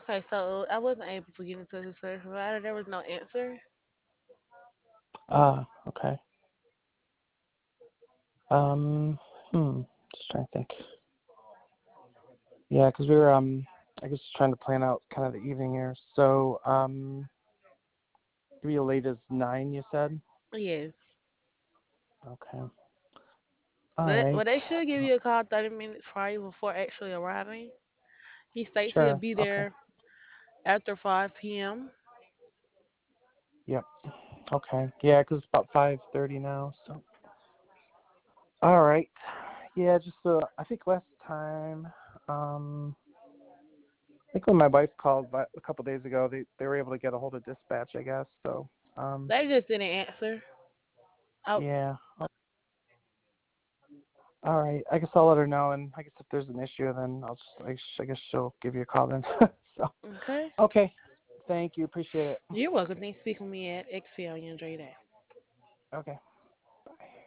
Okay, so I wasn't able to get into the service provider. There was no answer. Okay. Um, just trying to think. Yeah, because we were I guess trying to plan out kind of the evening here. So maybe as late as 9, you said. Yes. Okay. All But right. well, they should give you a call 30 minutes prior before actually arriving. He states he'll Sure. be Okay. there after 5 p.m. Yep. Okay. Yeah, 'cause it's about 5:30 now. So. All right. Yeah, just I think last time, I think when my wife called a couple days ago, they were able to get a hold of dispatch, I guess. So, They just didn't answer. Oh, yeah. All right. I guess I'll let her know, and I guess if there's an issue, then I guess she'll give you a call then. So, okay. okay. Thank you. Appreciate it. You're welcome. Thanks for speaking with me at XP on your day. Okay.